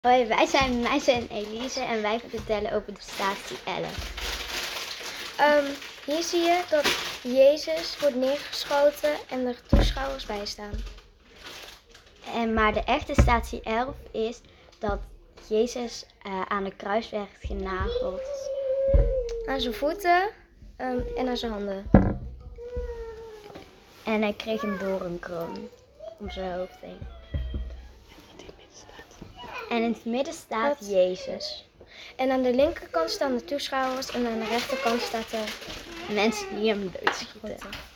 Hoi, wij zijn Meisje en Elise en wij vertellen over de statie 11. Hier zie je dat Jezus wordt neergeschoten en er toeschouwers bij staan. Maar de echte statie 11 is dat Jezus aan de kruis werd genageld. Aan zijn voeten en aan zijn handen. En hij kreeg een doornkroon om zijn hoofd heen. En in het midden staat Jezus. En aan de linkerkant staan de toeschouwers en aan de rechterkant staat de Mensen die hem doodschieten.